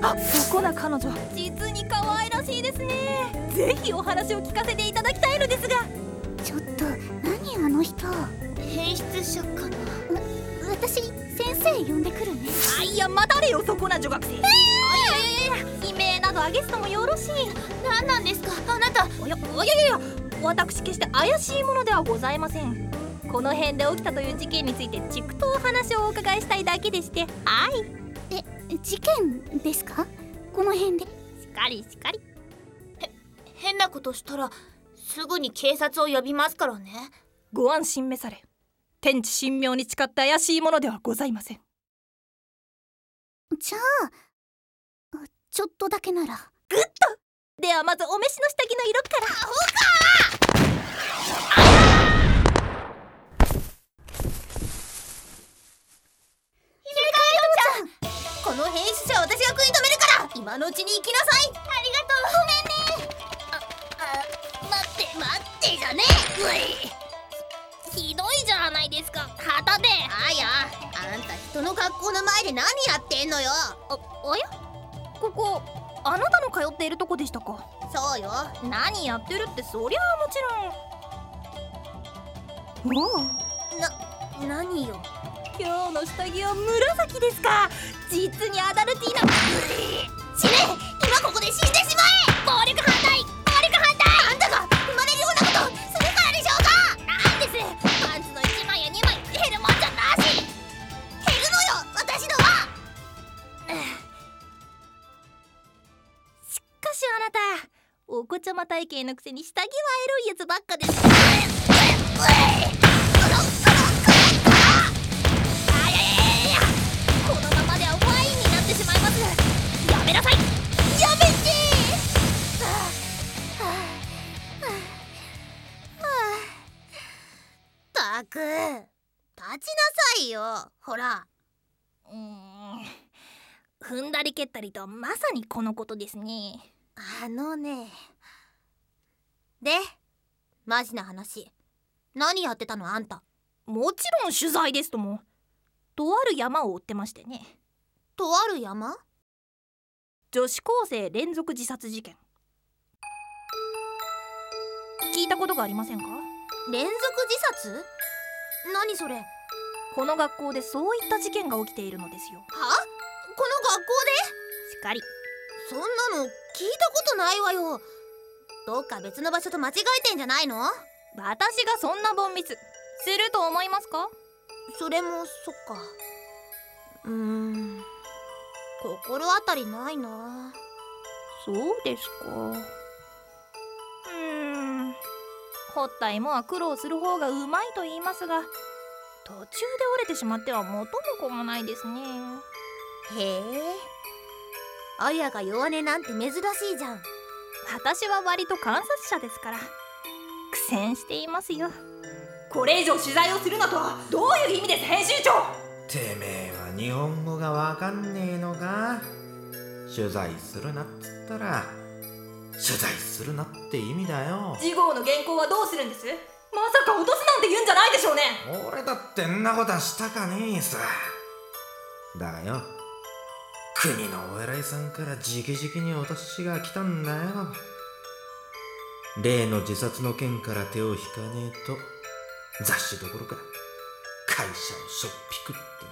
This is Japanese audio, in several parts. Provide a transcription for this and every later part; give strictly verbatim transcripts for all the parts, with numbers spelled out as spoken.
あ、そこな彼女、実に可愛らしいですね。ぜひお話を聞かせていただきたいのですが。 ちょっと何あの人。 変質者かな。 私先生呼んでくるね。 あ、いや待たれよ、そこな女学生。えー、いやいやいや、悲鳴などあげずともよろしい。 何なんですかあなた。 いやいやいやいや、私決して怪しいものではございません。この辺で起きたという事件についてちくとお話をお伺いしたいだけでして。はい。 え、事件ですか？この辺で。 しかりしかり。 へ、変なことしたらすぐに警察を呼びますからね。 ご安心めされ。天地神妙に誓った怪しいものではございません。 じゃあちょっとだけなら。 グッと。ではまずお召しの下着の色から。アホかこの変質者を私が食い止めるから今のうちに行きなさい。ありがとう。ごめんね。あ、あ、待って待ってじゃねえ。うい、ひどいじゃないですか、旗で。あや、あんた人の学校の前で何やってんのよ。 あ、あや、ここあなたの通っているとこでしたか？ そうよ。 何やってるってそりゃあもちろん。もうな、何よ。 今日の下着は紫ですか。実にアダルティーな。 死ね、今ここで死んでしまえ。暴力反対、暴力反対。あんたが生まれるようなことするからでしょうか。なんです、パンツのいちまいやにまい減るもんじゃなし。減るのよ私のは。 しかしあなた、お子ちゃま体型のくせに下着はエロいやつばっかです。このままではワインになってしまいます。やめなさい、やめて。 たく、立ちなさいよ。ほら。 うーん、踏んだり蹴ったりとまさにこのことですね。 あのね。で、マジな話、何やってたのあんた。 もちろん取材ですとも。とある山を追ってましてね。 とある山？ 女子高生連続自殺事件。聞いたことがありませんか？ 連続自殺？何それ？ この学校でそういった事件が起きているのですよ。 は？この学校しかり。 で？そんなの聞いたことないわよ。どっか別の場所と間違えてんじゃないの？ 私がそんなボンミスすると思いますか？ それもそっか。うーん、心当たりないな。 そうですか。うーん、掘った芋は苦労する方がうまいと言いますが、途中で折れてしまっては元も子もないですね。 へえ、あやが弱音なんて珍しいじゃん。 私は割と観察者ですから苦戦していますよ。これ以上取材をするなとはどういう意味です、編集長。 てめえは日本語がわかんねえのか。取材するなっつったら取材するなって意味だよ。 次号の原稿はどうするんです？まさか落とすなんて言うんじゃないでしょうね。 俺だってんなことはしたかねえさ。だがよ、国のお偉いさんから直々にお達しが来たんだよ。例の自殺の件から手を引かねえと雑誌どころか会社をしょっぴく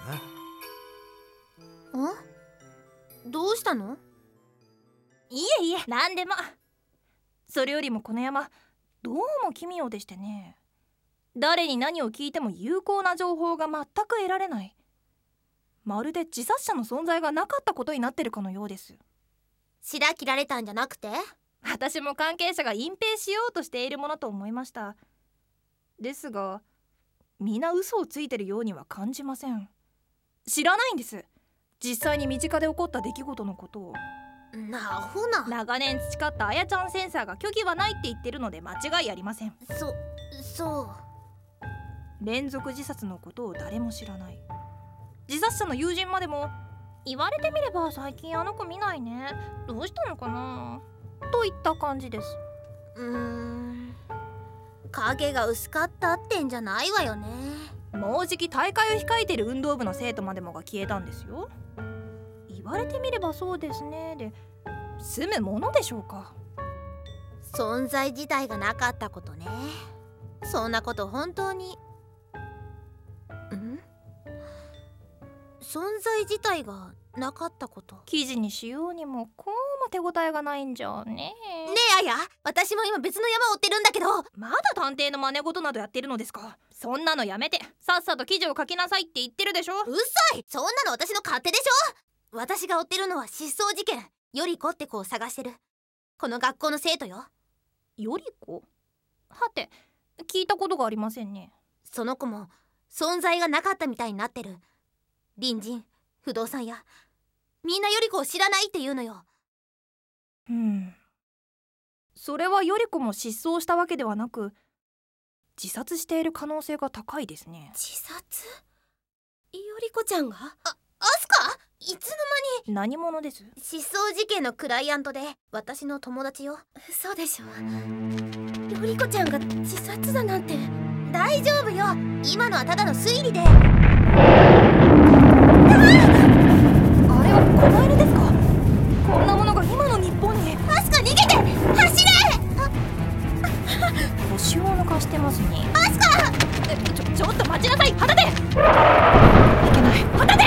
ってな。 ん？どうしたの？ いえいえ、なんでも。それよりもこの山どうも奇妙でしてね。誰に何を聞いても有効な情報が全く得られない。まるで自殺者の存在がなかったことになってるかのようです。 白切られたんじゃなくて？ 私も関係者が隠蔽しようとしているものと思いました。ですが皆嘘をついてるようには感じません。知らないんです、実際に身近で起こった出来事のことを。 なアホな。 長年培ったあやちゃんセンサーが虚偽はないって言ってるので間違いありません。 そ、そう。 連続自殺のことを誰も知らない。自殺者の友人までも言われてみれば最近あの子見ないね、どうしたのかなといった感じです。 うーん、影が薄かったってんじゃないわよね。 もうじき大会を控えている運動部の生徒までもが消えたんですよ。いわれてみればそうですねで済むものでしょうか。 存在自体がなかったことね。そんなこと本当にん存在自体がなかったこと。 記事にしようにもこうも手応えがないんじゃねねえあや、私も今別の山を追ってるんだけど。 まだ探偵の真似事などやってるのですか。そんなのやめてさっさと記事を書きなさいって言ってるでしょ。 うっさい、そんなの私の勝手でしょ。私が追ってるのは失踪事件、より子って子を探してるこの学校の生徒よ。 より子はて聞いたことがありませんね。 その子も存在がなかったみたいになってる。隣人、不動産屋、みんなより子を知らないって言うのよ。 うんそれはより子も失踪したわけではなく自殺している可能性が高いですね。 自殺？より子ちゃんが？あ、アスカ？いつの間に？ 何者です？ 失踪事件のクライアントで私の友達よ。そうでしょ。より子ちゃんが自殺だなんて。大丈夫よ、今のはただの推理で。あれは狛犬ですか。こんなものが今の日本に。 アスカ逃げて、走れ。 腰を抜かしてますね。 アスカえちょ、ちょっと待ちなさい。旗でいけない。旗で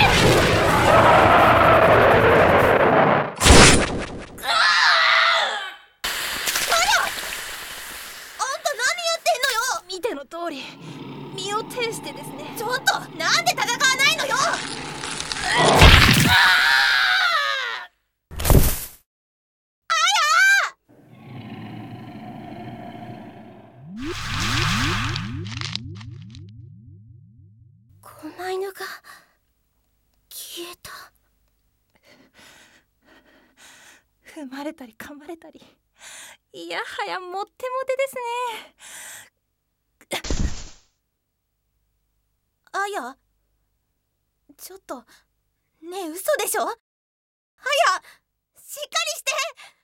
見ての通り身を挺してですね。 ちょっとなんで戦わないのよ。狛犬が消えた。 踏まれたり噛まれたりいやはやもってもてですね。 あや、ちょっとねえ、嘘でしょ。あや、しっかりして。